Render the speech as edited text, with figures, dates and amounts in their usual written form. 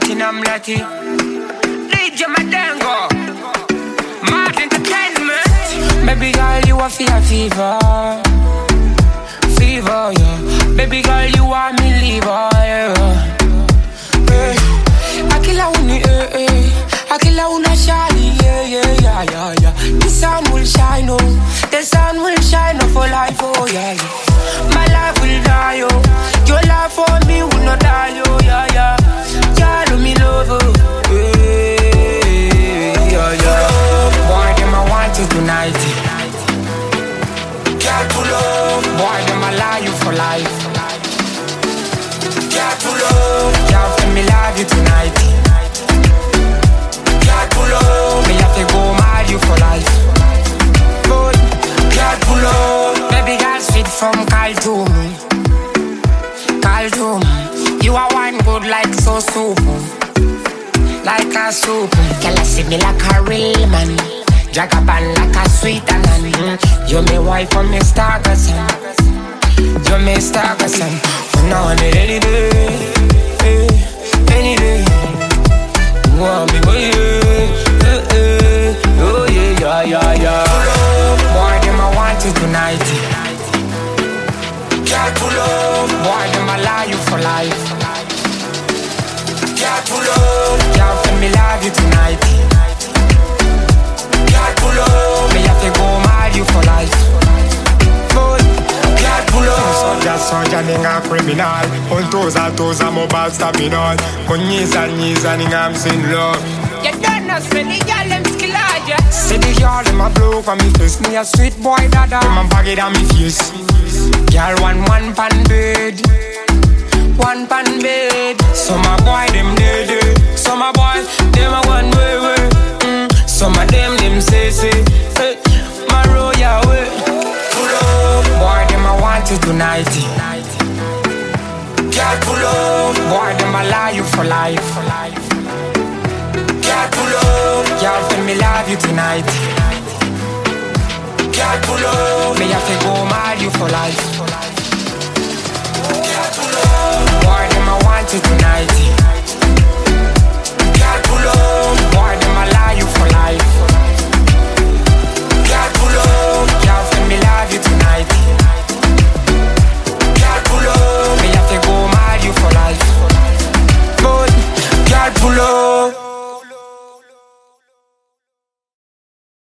Platinum Lati, DJ Madengo, Mad Entertainment. Baby girl, you a fever, fever, yeah. Baby girl, you are me liver, yeah. I kill a uni, I kill a una shiny, yeah. The sun will shine, oh. The sun will shine, oh, for life, oh, yeah. My life will die, oh. Your love for me will not die, oh, yeah. Girl, me love, oh, yeah. Boy, them I want you tonight. Girl, pull up. Boy, them I lie you for life. Girl, pull up. Girl, let me love you tonight. Girl, pull up. Me have to go mad you for life. But girl, pull up. Baby girl's fit from Khartoum. You are wine good like so soup. Like a soup. Girl, I see me like a real man. Jagaban like a sweet anan. You me wife for me Stargason. You me Stargason. For now and any day, any day. You want me, boy, oh yeah. Boy, them I want you tonight. Girl, pull up. Boy, them I lie you for life. Girl, pull up. Girl, let me love you tonight. Girl, pull up. Me have to go mad you for life. But girl, pull up. Soja ninga criminal. On toza mobile staminol. Konyiza ninga msin love. You don't know, say the girl them skilled, yeah. Say the girl them a blow from me face. Me a sweet boy dada. Them a bag it on me face. Girl, one pan bed. One pan bed. Some a boy them dead. Some a boy, them a one way. Some of them say hey, my royal way. Pull up. Boy, them I want you tonight. Girl, pull up. Boy, them I lie you for life. Girl, pull up. Girl, let me love you tonight. Girl, pull up. Me have to go mad you for life. Girl, pull up. Boy, them I want you tonight.